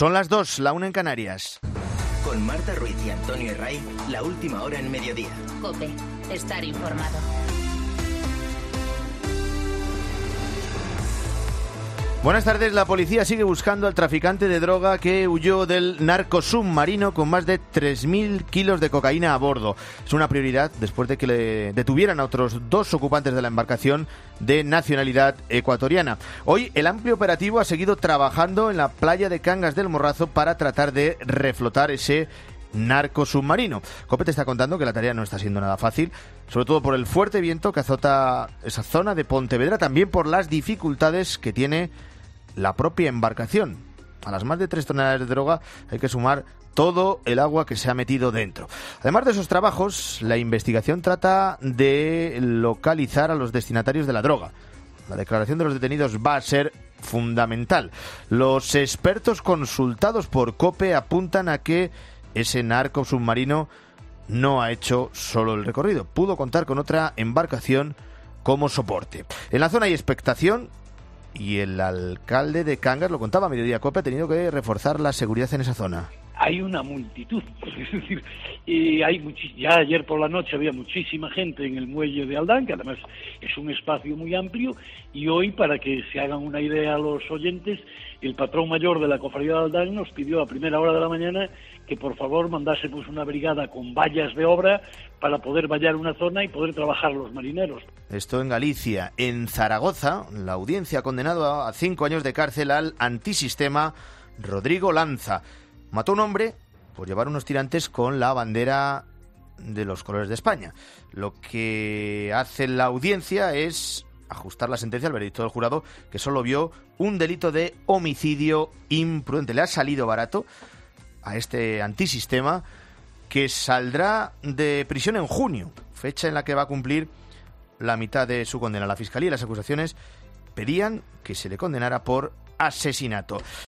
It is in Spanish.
Son las 2, la 1 en Canarias. Con Marta Ruiz y Antonio Herray, la última hora en mediodía. COPE, estar informado. Buenas tardes. La policía sigue buscando al traficante de droga que huyó del narcosubmarino con más de 3.000 kilos de cocaína a bordo. Es una prioridad después de que le detuvieran a otros 2 ocupantes de la embarcación de nacionalidad ecuatoriana. Hoy el amplio operativo ha seguido trabajando en la playa de Cangas del Morrazo para tratar de reflotar ese narcosubmarino. COPE te está contando que la tarea no está siendo nada fácil, sobre todo por el fuerte viento que azota esa zona de Pontevedra, también por las dificultades que tiene la propia embarcación. A las más de 3 toneladas de droga hay que sumar todo el agua que se ha metido dentro. Además de esos trabajos, la investigación trata de localizar a los destinatarios de la droga. La declaración de los detenidos va a ser fundamental. Los expertos consultados por COPE apuntan a que ese narco submarino no ha hecho solo el recorrido, pudo contar con otra embarcación como soporte. En la zona hay expectación y el alcalde de Cangas, lo contaba a mediodía COPE, ha tenido que reforzar la seguridad en esa zona. Hay una multitud, es decir, ya ayer por la noche había muchísima gente en el muelle de Aldán, que además es un espacio muy amplio, y hoy, para que se hagan una idea a los oyentes, el patrón mayor de la cofradía de Aldán nos pidió a primera hora de la mañana que por favor mandásemos una brigada con vallas de obra para poder vallar una zona y poder trabajar los marineros. Esto en Galicia. En Zaragoza, la audiencia ha condenado a 5 años de cárcel al antisistema Rodrigo Lanza. Mató a un hombre por llevar unos tirantes con la bandera de los colores de España. Lo que hace la audiencia es ajustar la sentencia al veredicto del jurado, que solo vio un delito de homicidio imprudente. Le ha salido barato a este antisistema, que saldrá de prisión en junio, fecha en la que va a cumplir la mitad de su condena. La Fiscalía y las acusaciones pedían que se le condenara por asesinato.